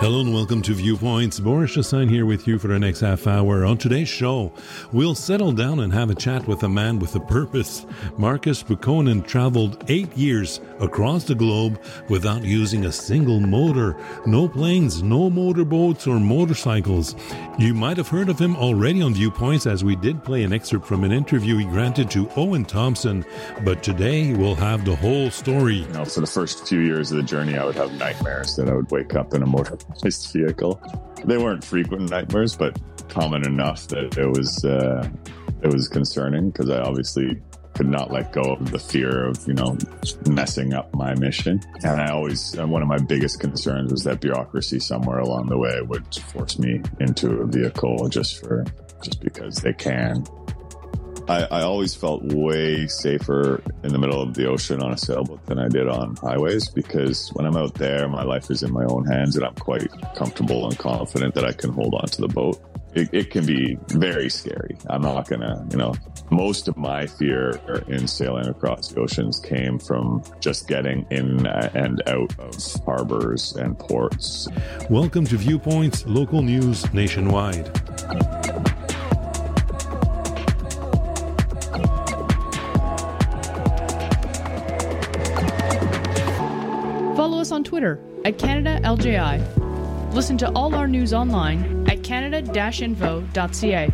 Hello and welcome to Viewpoints. Boris Chassagne here with you for the next half hour. On today's show, we'll settle down and have a chat with a man with a purpose. Marcus Bukkonen traveled 8 years across the globe without using a single motor. No planes, no motorboats or motorcycles. You might have heard of him already on Viewpoints, as we did play an excerpt from an interview he granted to Owen Thompson. But today we'll have the whole story. For the first few years of the journey, I would have nightmares that I would wake up in a motorized vehicle. They weren't frequent nightmares, but common enough that it was concerning, because I obviously could not let go of the fear of, messing up my mission. And one of my biggest concerns was that bureaucracy somewhere along the way would force me into a vehicle just because they can. I always felt way safer in the middle of the ocean on a sailboat than I did on highways, because when I'm out there, my life is in my own hands and I'm quite comfortable and confident that I can hold on to the boat. It can be very scary. I'm not gonna, most of my fear in sailing across the oceans came from just getting in and out of harbors and ports. Welcome to Viewpoints, local news nationwide. Follow us on Twitter at CanadaLJI. Listen to all our news online at canada-info.ca.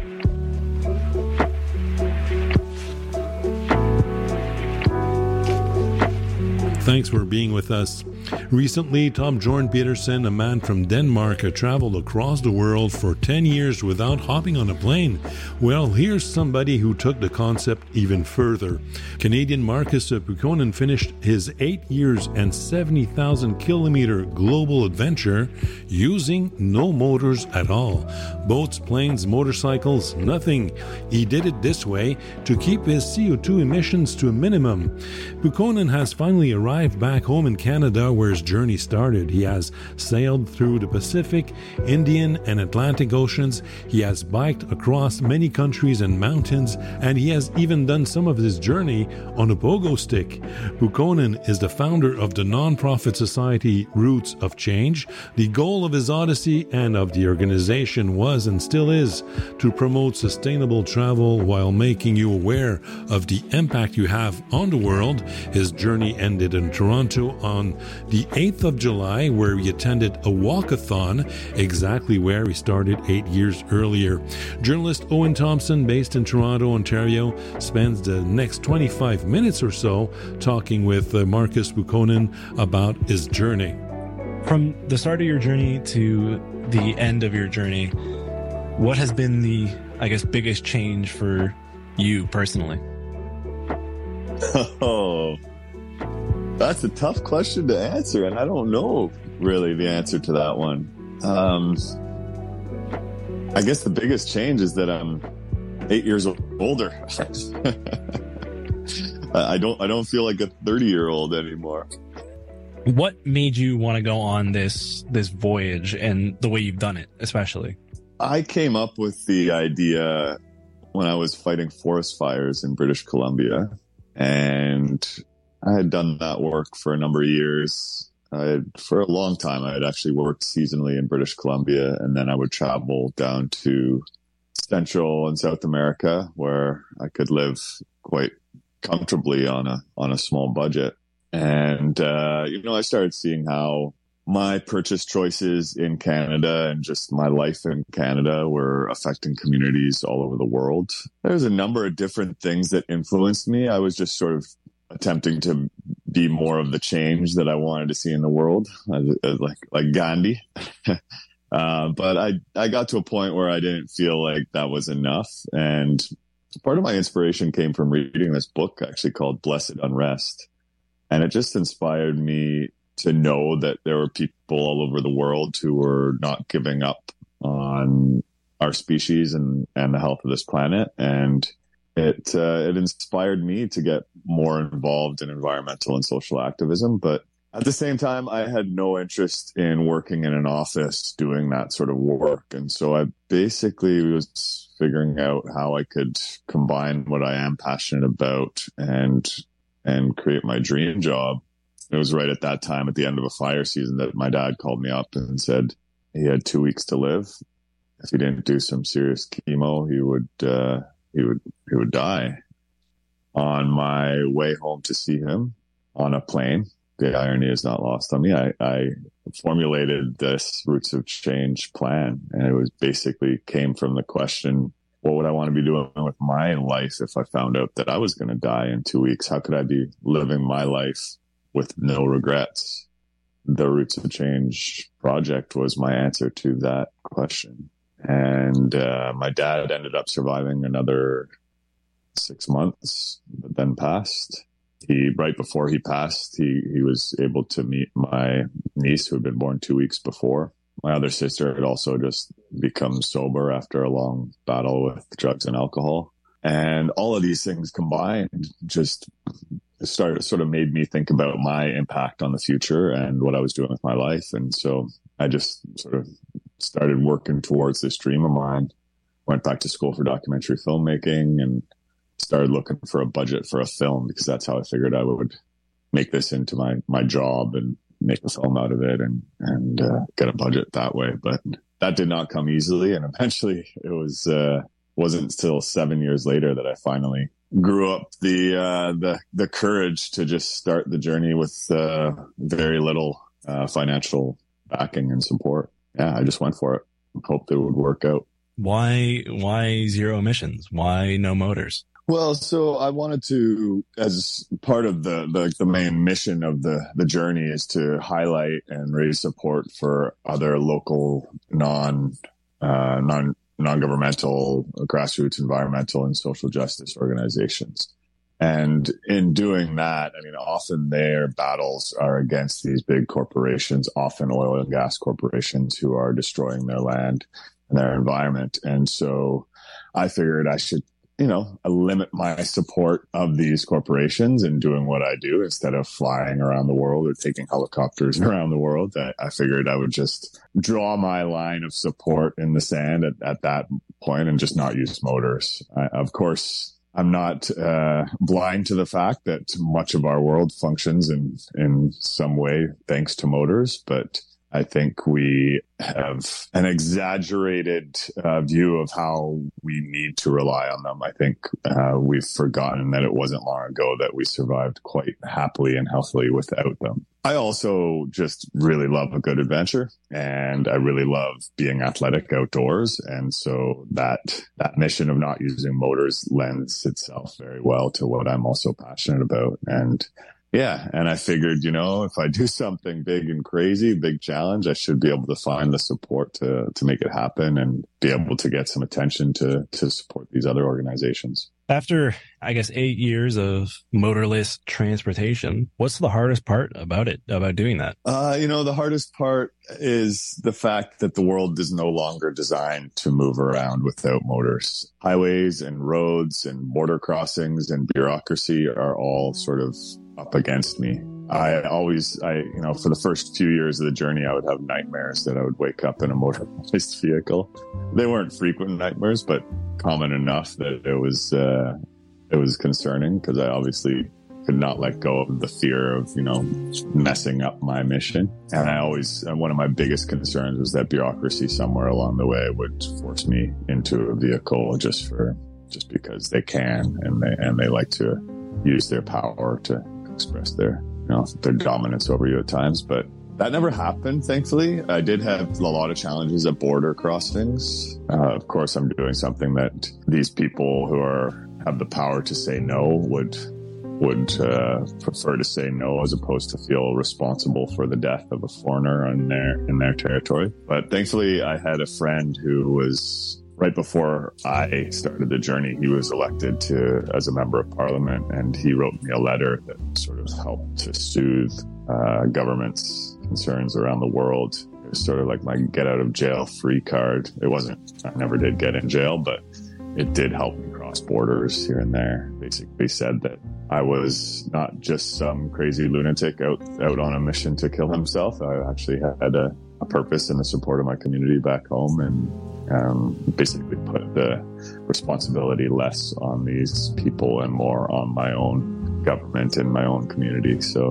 Thanks for being with us. Recently, Tom Jorn Peterson, a man from Denmark, traveled across the world for 10 years without hopping on a plane. Well, here's somebody who took the concept even further. Canadian Marcus Bukkonen finished his 8 years and 70,000 kilometer global adventure using no motors at all. Boats, planes, motorcycles, nothing. He did it this way to keep his CO2 emissions to a minimum. Bukkonen has finally arrived back home in Canada, where his journey started. He has sailed through the Pacific, Indian, and Atlantic Oceans. He has biked across many countries and mountains, and he has even done some of his journey on a pogo stick. Bukkonen is the founder of the non-profit society Roots of Change. The goal of his odyssey and of the organization was and still is to promote sustainable travel while making you aware of the impact you have on the world. His journey ended in Toronto on the 8th of July, where he attended a walkathon, exactly where he started 8 years earlier. Journalist Owen Thompson, based in Toronto, Ontario, spends the next 25 minutes or so talking with Marcus Bukkonen about his journey. From the start of your journey to the end of your journey, what has been the, biggest change for you personally? Oh, that's a tough question to answer, and I don't know really the answer to that one. I guess the biggest change is that I'm 8 years older. I don't feel like a 30-year-old anymore. What made you want to go on this voyage, and the way you've done it, especially? I came up with the idea when I was fighting forest fires in British Columbia, and I had done that work for a number of years. For a long time, I had actually worked seasonally in British Columbia, and then I would travel down to Central and South America, where I could live quite comfortably on a small budget. And, I started seeing how my purchase choices in Canada and just my life in Canada were affecting communities all over the world. There's a number of different things that influenced me. I was just sort of attempting to be more of the change that I wanted to see in the world, like Gandhi. But I got to a point where I didn't feel like that was enough. And part of my inspiration came from reading this book actually called Blessed Unrest. And it just inspired me to know that there were people all over the world who were not giving up on our species and the health of this planet. And it inspired me to get more involved in environmental and social activism. But at the same time, I had no interest in working in an office doing that sort of work. And so I basically was figuring out how I could combine what I am passionate about and create my dream job. It was right at that time, at the end of a fire season, that my dad called me up and said, he had 2 weeks to live. If he didn't do some serious chemo, he would die. On my way home to see him on a plane, the irony is not lost on me. I formulated this Roots of Change plan, and it was basically came from the question, what would I want to be doing with my life if I found out that I was going to die in 2 weeks? How could I be living my life with no regrets? The Roots of Change project was my answer to that question. And my dad ended up surviving another 6 months, but then passed. Right before he passed, he was able to meet my niece who had been born 2 weeks before. My other sister had also just become sober after a long battle with drugs and alcohol. And all of these things combined just sort of made me think about my impact on the future and what I was doing with my life. And so I just sort of started working towards this dream of mine. Went back to school for documentary filmmaking and started looking for a budget for a film, because that's how I figured I would make this into my job and make a film out of it and get a budget that way. But that did not come easily. And eventually it wasn't until 7 years later that I finally grew up the courage to just start the journey with very little financial backing and support. Yeah, I just went for it. Hoped it would work out. Why zero emissions? Why no motors? Well, so I wanted to, as part of the main mission of the journey, is to highlight and raise support for other local non-governmental, grassroots environmental and social justice organizations. And in doing that, I mean, often their battles are against these big corporations, often oil and gas corporations, who are destroying their land and their environment. And so I figured I should, limit my support of these corporations in doing what I do instead of flying around the world or taking helicopters around the world. I figured I would just draw my line of support in the sand at that point and just not use motors. Of course, I'm not blind to the fact that much of our world functions in some way thanks to motors, but I think we have an exaggerated view of how we need to rely on them. I think we've forgotten that it wasn't long ago that we survived quite happily and healthily without them. I also just really love a good adventure, and I really love being athletic outdoors. And so that mission of not using motors lends itself very well to what I'm also passionate about. And yeah, and I figured, if I do something big and crazy, big challenge, I should be able to find the support to make it happen and be able to get some attention to support these other organizations. After, 8 years of motorless transportation, what's the hardest part about doing that? The hardest part is the fact that the world is no longer designed to move around without motors. Highways and roads and border crossings and bureaucracy are all sort of up against me. I for the first few years of the journey, I would have nightmares that I would wake up in a motorized vehicle. They weren't frequent nightmares, but common enough that it was concerning, because I obviously could not let go of the fear of, messing up my mission. And one of my biggest concerns was that bureaucracy somewhere along the way would force me into a vehicle just because they can, and they like to use their power to express their dominance over you at times. But that never happened, thankfully. I did have a lot of challenges at border crossings. Of course, I'm doing something that these people who have the power to say no would prefer to say no, as opposed to feel responsible for the death of a foreigner in their territory. But thankfully, I had a friend who was, right before I started the journey, he was elected as a member of parliament, and he wrote me a letter that sort of helped to soothe government's concerns around the world. It was sort of like my get out of jail free card. I never did get in jail, but it did help me cross borders here and there. Basically said that I was not just some crazy lunatic out on a mission to kill himself. I actually had a purpose in the support of my community back home, and basically put the responsibility less on these people and more on my own government and my own community. So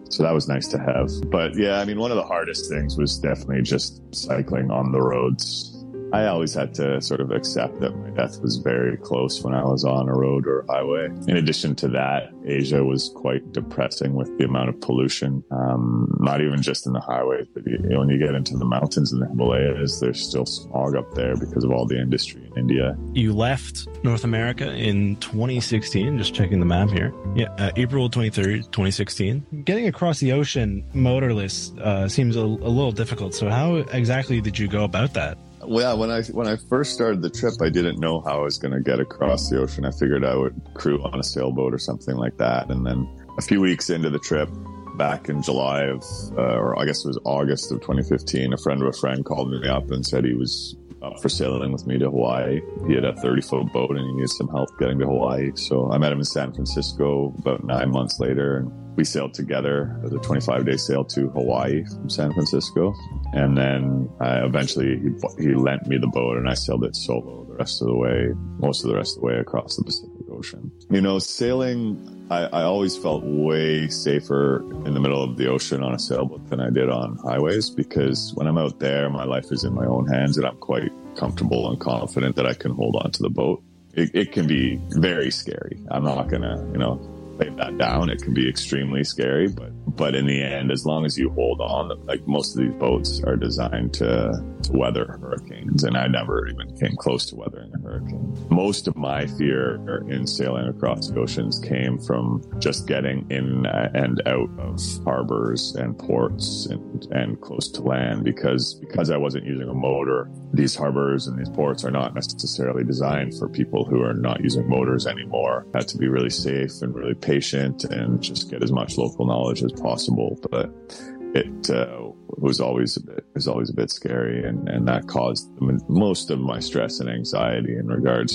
So that was nice to have. But yeah, I mean, one of the hardest things was definitely just cycling on the roads. I always had to sort of accept that my death was very close when I was on a road or a highway. In addition to that, Asia was quite depressing with the amount of pollution, not even just in the highways, but when you get into the mountains in the Himalayas, there's still smog up there because of all the industry in India. You left North America in 2016, just checking the map here. Yeah, April 23rd, 2016. Getting across the ocean motorless seems a little difficult. So how exactly did you go about that? Well, yeah, when I first started the trip, I didn't know how I was going to get across the ocean. I figured I would crew on a sailboat or something like that. And then a few weeks into the trip, back in July of, or I guess it was August of 2015, a friend of a friend called me up and said he was up for sailing with me to Hawaii. He had a 30-foot boat and he needed some help getting to Hawaii. So I met him in San Francisco about 9 months later, and we sailed together. It was a 25-day sail to Hawaii from San Francisco. And then eventually he lent me the boat and I sailed it solo most of the rest of the way across the Pacific Ocean. You know, sailing, I always felt way safer in the middle of the ocean on a sailboat than I did on highways, because when I'm out there, my life is in my own hands and I'm quite comfortable and confident that I can hold on to the boat. It can be very scary. I'm not going to, lay that down. It can be extremely scary, but in the end, as long as you hold on, like most of these boats are designed to weather hurricanes, and I never even came close to weathering a hurricane. Most of my fear in sailing across the oceans came from just getting in and out of harbors and ports and close to land, because I wasn't using a motor. These harbors and these ports are not necessarily designed for people who are not using motors anymore. I had to be really safe and really patient and just get as much local knowledge as possible. But it was always a bit scary, and that caused most of my stress and anxiety in regards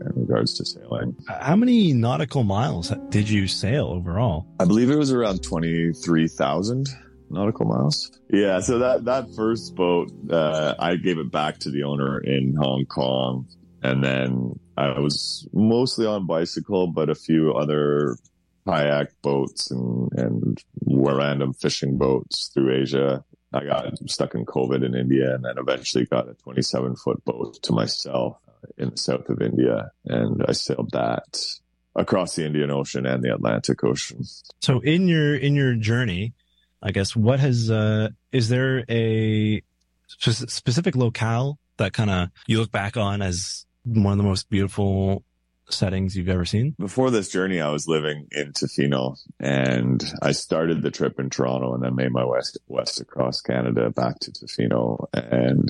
to sailing. How many nautical miles did you sail overall? I believe it was around 23,000 nautical miles. Yeah, so that first boat, I gave it back to the owner in Hong Kong, and then I was mostly on bicycle, but a few other kayak boats and random fishing boats through Asia. I got stuck in COVID in India, and then eventually got a 27-foot boat to myself in the south of India, and I sailed that across the Indian Ocean and the Atlantic Ocean. So in your journey, I guess, what has is there a specific locale that kind of you look back on as one of the most beautiful settings you've ever seen? Before this journey, I was living in Tofino, and I started the trip in Toronto and then made my west across Canada back to Tofino. And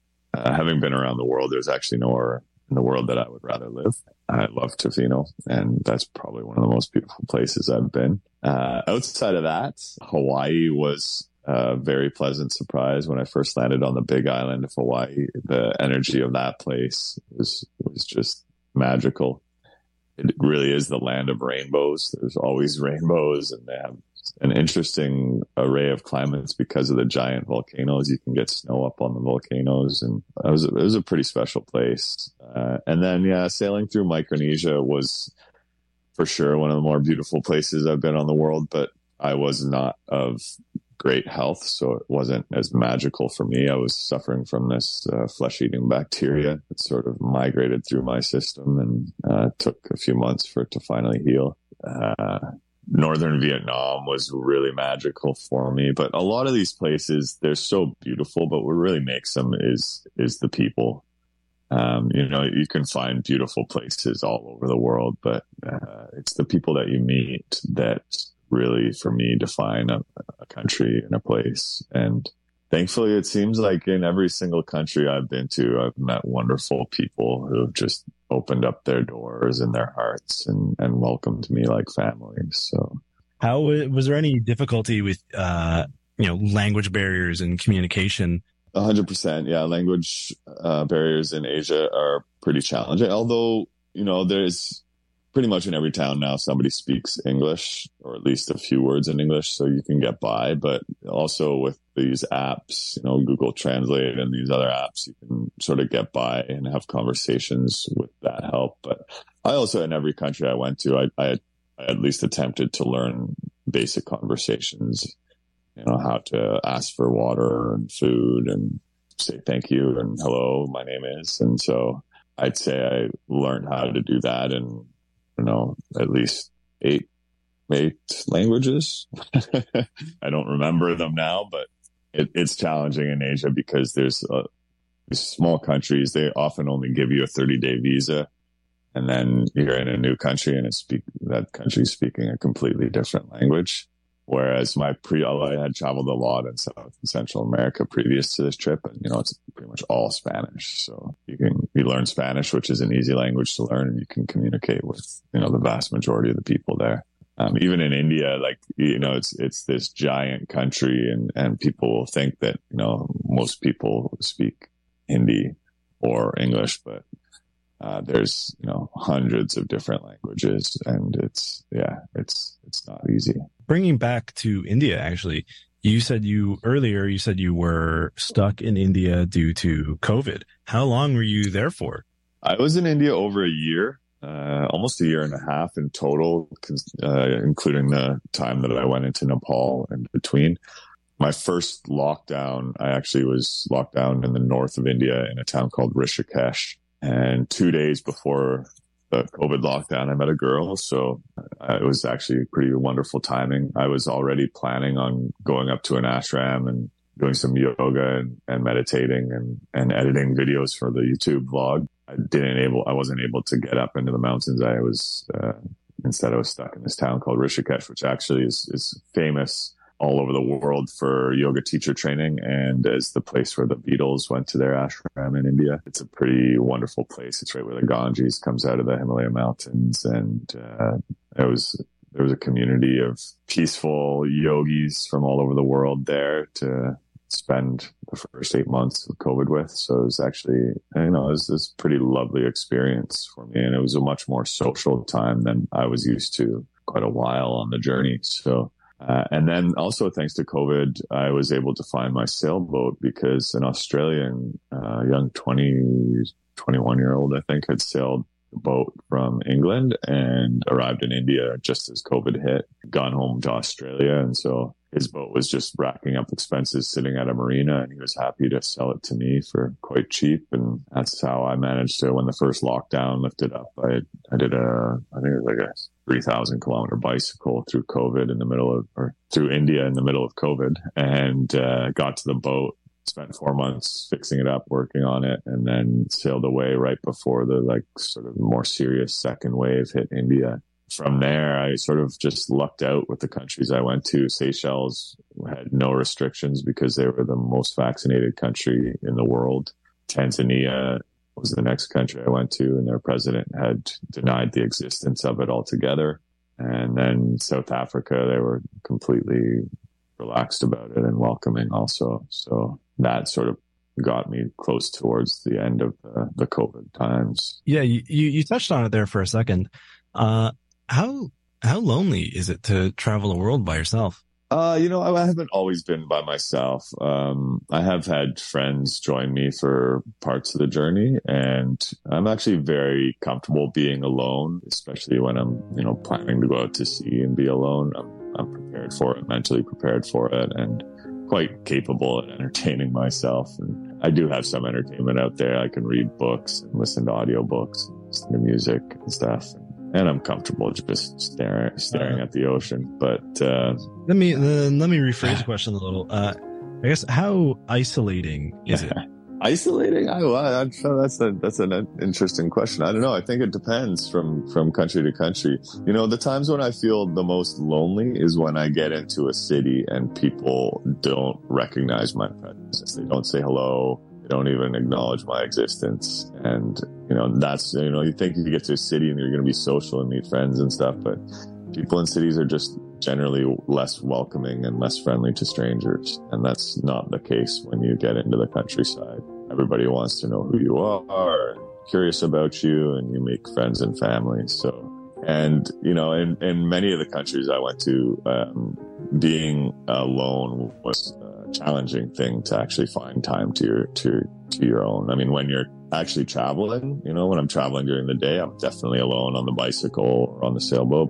having been around the world, there's actually nowhere in the world that I would rather live. I love Tofino, and that's probably one of the most beautiful places I've been. Outside of that, Hawaii was a very pleasant surprise. When I first landed on the big island of Hawaii, the energy of that place was just magical. It really is the land of rainbows. There's always rainbows, and they have an interesting array of climates because of the giant volcanoes. You can get snow up on the volcanoes, and it was a pretty special place. And then, sailing through Micronesia was for sure one of the more beautiful places I've been on the world, but I was not of great health, so it wasn't as magical for me. I was suffering from this flesh-eating bacteria that sort of migrated through my system, and took a few months for it to finally heal. Northern Vietnam was really magical for me, but a lot of these places, they're so beautiful, but what really makes them is the people. You can find beautiful places all over the world, but it's the people that you meet that really, for me, define a country and a place. And thankfully, it seems like in every single country I've been to, I've met wonderful people who have just opened up their doors and their hearts and welcomed me like family. So, how was there any difficulty with language barriers and communication? 100%. Yeah, language barriers in Asia are pretty challenging. Although there's pretty much in every town now somebody speaks English, or at least a few words in English, so you can get by. But also with these apps, Google Translate and these other apps, you can sort of get by and have conversations with that help. But I also, in every country I went to, I at least attempted to learn basic conversations, how to ask for water and food and say thank you and hello, my name is. And so I'd say I learned how to do that in, at least eight languages. I don't remember them now, but it's challenging in Asia because there's these small countries. They often only give you a 30-day visa, and then you're in a new country and that country's speaking a completely different language. Whereas I had traveled a lot in South and Central America previous to this trip, and it's pretty much all Spanish. So you learn Spanish, which is an easy language to learn, and you can communicate with the vast majority of the people there. Even in India, it's this giant country, and people think that most people speak Hindi or English, but there's hundreds of different languages, and it's not easy. Bringing back to India, actually, you said you were stuck in India due to COVID. How long were you there for? I was in India over a year, almost a year and a half in total, including the time that I went into Nepal in between. My first lockdown, I actually was locked down in the north of India in a town called Rishikesh. And 2 days before the COVID lockdown, I met a girl. So it was actually pretty wonderful timing. I was already planning on going up to an ashram and doing some yoga and meditating and editing videos for the YouTube vlog. I wasn't able to get up into the mountains. Instead I was stuck in this town called Rishikesh, which actually is famous all over the world for yoga teacher training, and as the place where the Beatles went to their ashram in India. It's a pretty wonderful place. It's right where the Ganges comes out of the Himalaya mountains, and there was a community of peaceful yogis from all over the world there to spend the first 8 months of COVID with. So it was actually, it was this pretty lovely experience for me, and it was a much more social time than I was used to quite a while on the journey. So and then also thanks to COVID, I was able to find my sailboat because an Australian young 21-year-old, I think, had sailed the boat from England and arrived in India just as COVID hit, gone home to Australia. And so his boat was just racking up expenses sitting at a marina, and he was happy to sell it to me for quite cheap. And that's how I managed to, when the first lockdown lifted up, I did I think it was like a 3,000 kilometer bicycle through through India in the middle of COVID, and got to the boat, spent 4 months fixing it up, working on it, and then sailed away right before the sort of more serious second wave hit India. From there, I sort of just lucked out with the countries I went to. Seychelles had no restrictions because they were the most vaccinated country in the world. Tanzania was the next country I went to, and their president had denied the existence of it altogether. And then South Africa, they were completely relaxed about it and welcoming also. So that sort of got me close towards the end of the COVID times. Yeah, you touched on it there for a second. How lonely is it to travel the world by yourself? I haven't always been by myself. I have had friends join me for parts of the journey, and I'm actually very comfortable being alone, especially when I'm, planning to go out to sea and be alone. I'm prepared for it, mentally prepared for it, and quite capable at entertaining myself. And I do have some entertainment out there. I can read books and listen to audiobooks, and listen to music and stuff. And I'm comfortable just staring at the ocean. But let me rephrase the question a little. I guess, how isolating is it? Isolating? That's an interesting question. I don't know. I think it depends from country to country. The times when I feel the most lonely is when I get into a city and people don't recognize my presence. They don't say hello. Don't even acknowledge my existence. And, that's, you think you get to a city and you're going to be social and meet friends and stuff, but people in cities are just generally less welcoming and less friendly to strangers. And that's not the case when you get into the countryside. Everybody wants to know who you are, curious about you, and you make friends and family. So, and, in many of the countries I went to, being alone was challenging thing to actually find time to your own. I mean, when you're actually traveling, when I'm traveling during the day, I'm definitely alone on the bicycle or on the sailboat. But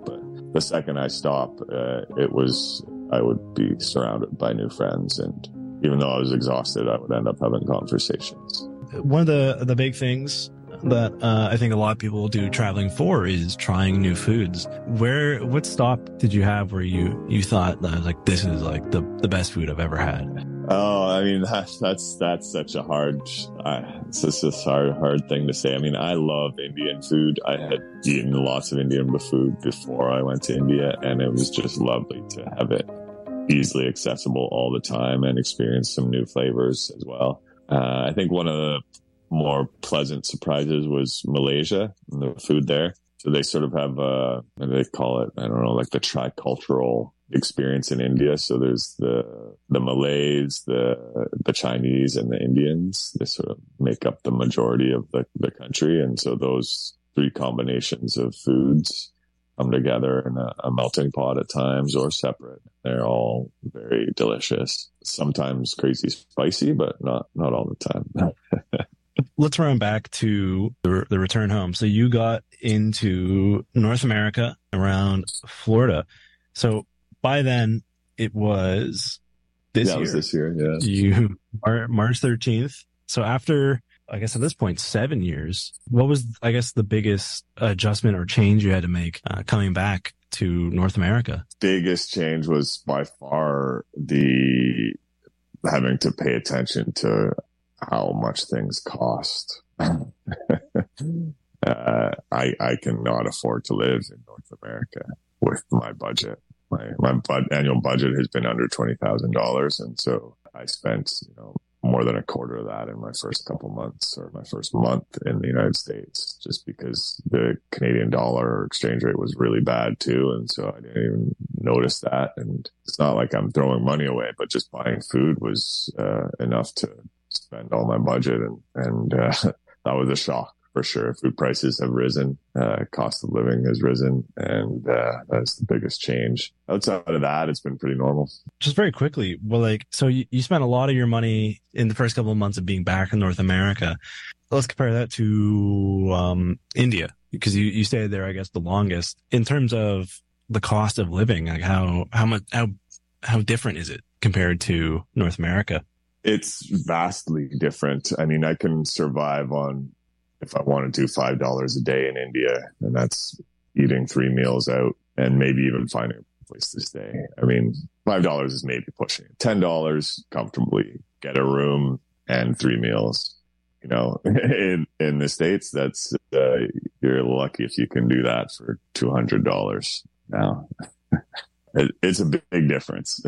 the second I stop, I would be surrounded by new friends. And even though I was exhausted, I would end up having conversations. One of the big things that I think a lot of people do traveling for is trying new foods. What stop did you have where you thought that like this is like the best food I've ever had? Oh, I mean that's such a hard thing to say. I mean, I love Indian food. I had eaten lots of Indian food before I went to India, and it was just lovely to have it easily accessible all the time and experience some new flavors as well. I think one of the more pleasant surprises was Malaysia and the food there. So they sort of have what do they call it? I don't know, like the tricultural experience in India. So there's the Malays, the Chinese, and the Indians. They sort of make up the majority of the country. And so those three combinations of foods come together in a melting pot at times or separate. They're all very delicious. Sometimes crazy spicy, but not all the time. Let's run back to the return home. So you got into North America around Florida. So by then it was this year. It was this year, yeah. You are March 13th. So after, I guess at this point, 7 years, what was, I guess, the biggest adjustment or change you had to make coming back to North America? Biggest change was by far the having to pay attention to how much things cost. I cannot afford to live in North America with my budget. My annual budget has been under $20,000, and so I spent more than a quarter of that in my first couple months or my first month in the United States, just because the Canadian dollar exchange rate was really bad too, and so I didn't even notice that. And it's not like I'm throwing money away, but just buying food was enough to spend all my budget, and that was a shock for sure. Food prices have risen, cost of living has risen, and that's the biggest change. Outside of that, it's been pretty normal. Just very quickly, well, so you spent a lot of your money in the first couple of months of being back in North America. Let's compare that to India, because you stayed there, I guess, the longest. In terms of the cost of living, like how different is it compared to North America? It's vastly different. I mean, I can survive on, if I want to do $5 a day in India, and that's eating 3 meals out and maybe even finding a place to stay. I mean, $5 is maybe pushing it. $10 comfortably get a room and 3 meals. In the States, that's you're lucky if you can do that for $200 now. It's a big difference.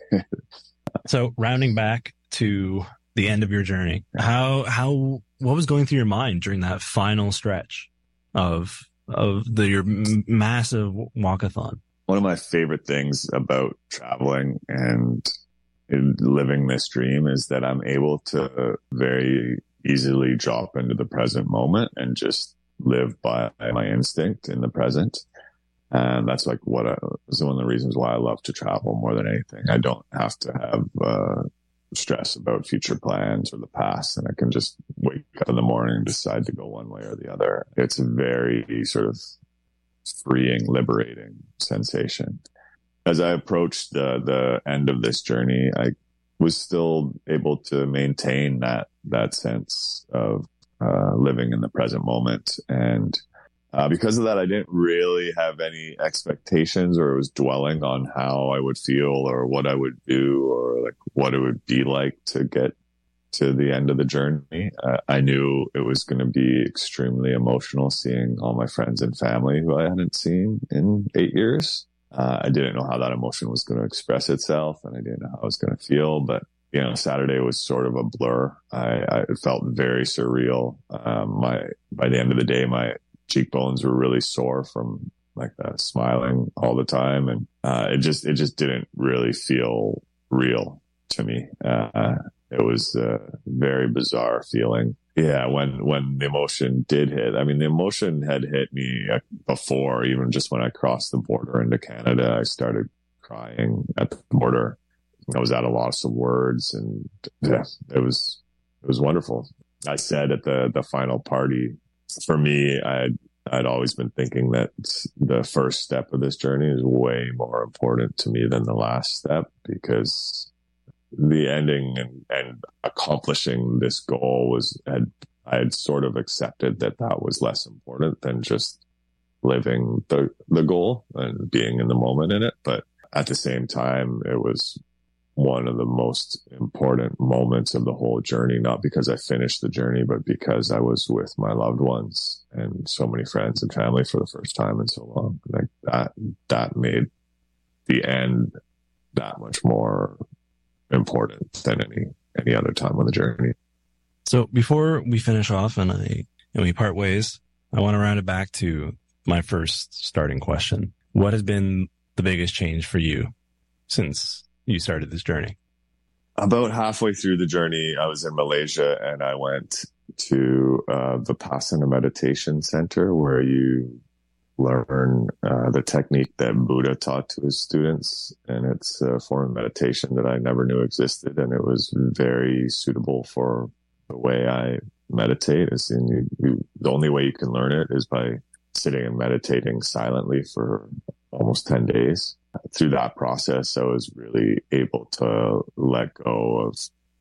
So rounding back to the end of your journey, what was going through your mind during that final stretch of your massive walkathon? One of my favorite things about traveling and living this dream is that I'm able to very easily drop into the present moment and just live by my instinct in the present. And that's like one of the reasons why I love to travel more than anything. I don't have to have stress about future plans or the past, and I can just wake up in the morning and decide to go one way or the other. It's a very sort of freeing, liberating sensation. As I approached the end of this journey, I was still able to maintain that sense of living in the present moment. And because of that, I didn't really have any expectations or was dwelling on how I would feel or what I would do or like what it would be like to get to the end of the journey. I knew it was going to be extremely emotional seeing all my friends and family who I hadn't seen in 8 years. I didn't know how that emotion was going to express itself, and I didn't know how I was going to feel, but Saturday was sort of a blur. It felt very surreal. By the end of the day, my cheekbones were really sore from like smiling all the time, and it just didn't really feel real to me. It was a very bizarre feeling. Yeah, when the emotion did hit, I mean, the emotion had hit me before, even just when I crossed the border into Canada. I started crying at the border. I was at a loss of words, and yeah, it was wonderful. I said at the final party, for me, I I'd always been thinking that the first step of this journey is way more important to me than the last step, because the ending and accomplishing this goal I had sort of accepted that was less important than just living the goal and being in the moment in it. But at the same time, it was one of the most important moments of the whole journey, not because I finished the journey, but because I was with my loved ones and so many friends and family for the first time in so long. Like that made the end that much more important than any other time on the journey. So before we finish off and we part ways, I want to round it back to my first starting question. What has been the biggest change for you since you started this journey? About halfway through the journey, I was in Malaysia and I went to the Vipassana Meditation Center, where you learn the technique that Buddha taught to his students. And it's a form of meditation that I never knew existed. And it was very suitable for the way I meditate. The only way you can learn it is by sitting and meditating silently for almost 10 days. Through that process, I was really able to let go of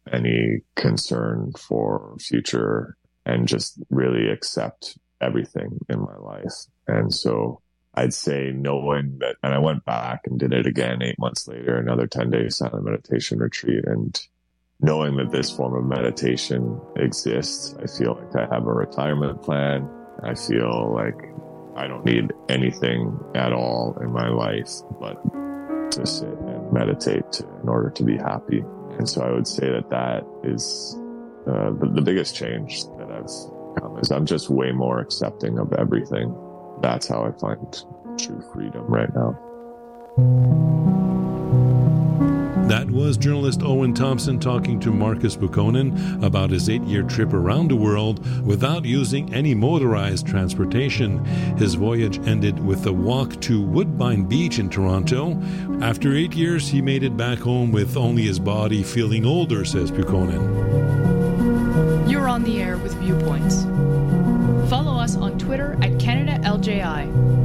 any concern for future and just really accept everything in my life. And so I'd say knowing that, and I went back and did it again 8 months later, another 10-day silent meditation retreat, and knowing that this form of meditation exists, I feel like I have a retirement plan. I feel like I don't need anything at all in my life but to sit and meditate in order to be happy. And so I would say that is the biggest change that I've come, is I'm just way more accepting of everything. That's how I find true freedom right now. That was journalist Owen Thompson talking to Marcus Bukkonen about his 8-year trip around the world without using any motorized transportation. His voyage ended with a walk to Woodbine Beach in Toronto. After 8 years, he made it back home with only his body feeling older, says Bukkonen. You're on the air with Viewpoints. Follow us on Twitter at CanadaLJI.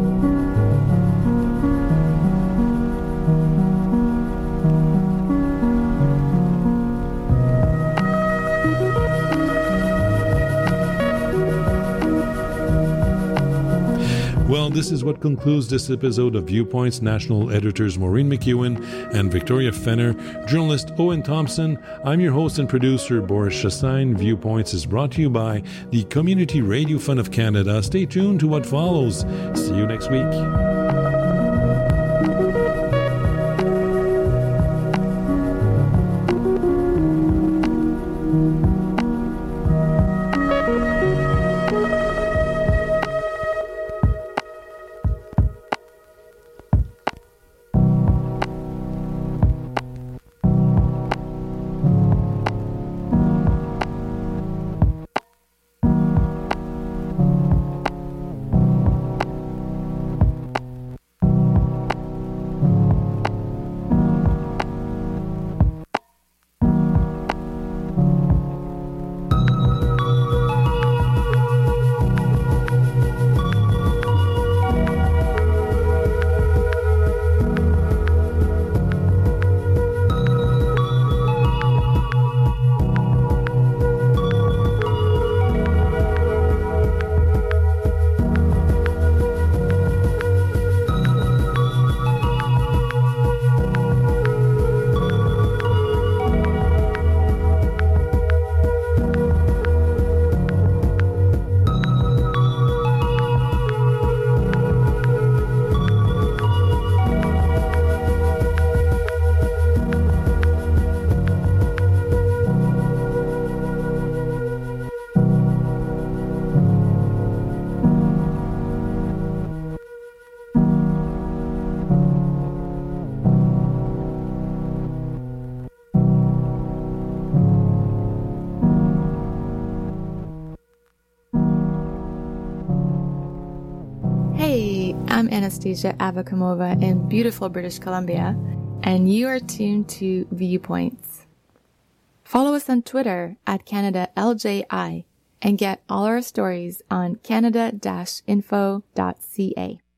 Well, this is what concludes this episode of Viewpoints. National editors Maureen McEwen and Victoria Fenner, journalist Owen Thompson. I'm your host and producer, Boris Chassagne. Viewpoints is brought to you by the Community Radio Fund of Canada. Stay tuned to what follows. See you next week. I'm Anastasia Avakamova in beautiful British Columbia, and you are tuned to Viewpoints. Follow us on Twitter at CanadaLJI and get all our stories on canada-info.ca.